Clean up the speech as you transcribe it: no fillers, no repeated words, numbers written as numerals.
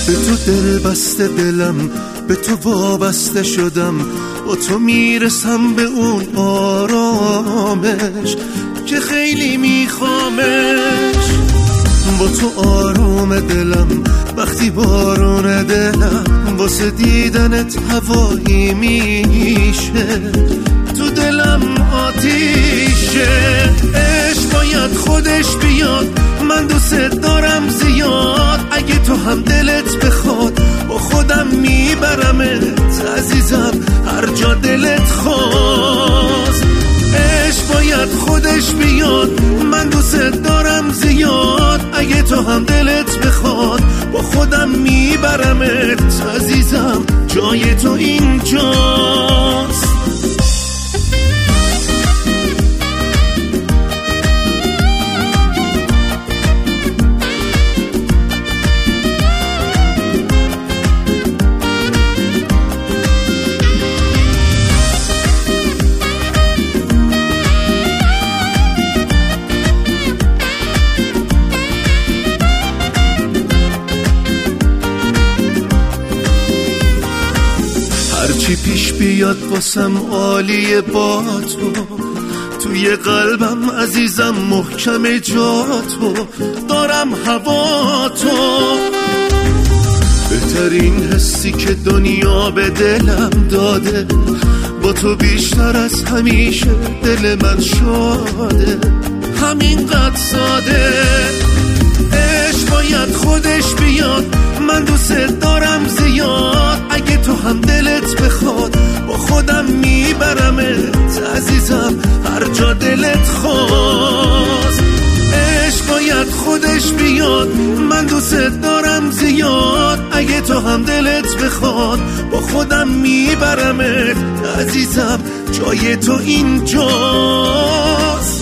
به تو دل بسته دلم، به تو وابسته شدم، با تو میرسم به اون آرامش که خیلی میخوامش. با تو آروم دلم وقتی بارون دلم واسه دیدنت هوایی میشه، تو دلم آتیشه. عشق باید خودش بیاد، من دوست دارم زیاد، اگه تو هم دلت بخواد با خودم میبرمت عزیزم هر جا دلت خواست. عشق باید خودش بیاد، من دوست دارم زیاد، اگه تو هم دلت بخواد با خودم میبرمت عزیزم جای تو اینجاست. هرچی پیش بیاد واسم عالیه با تو، توی قلبم عزیزم محکم جا تو، دارم هوا تو. بهترین حسی که دنیا به دلم داده، با تو بیشتر از همیشه دل من شاده، همینقدر ساده. عشق باید خودش بیاد، من دوست دارم زیاد، اگه تو هم دلت بخواد با خودم میبرمت عزیزم هر جا دلت خواست. عشق باید خودش بیاد، من دوست دارم زیاد، اگه تو هم دلت بخواد با خودم میبرمت عزیزم جای تو اینجاست.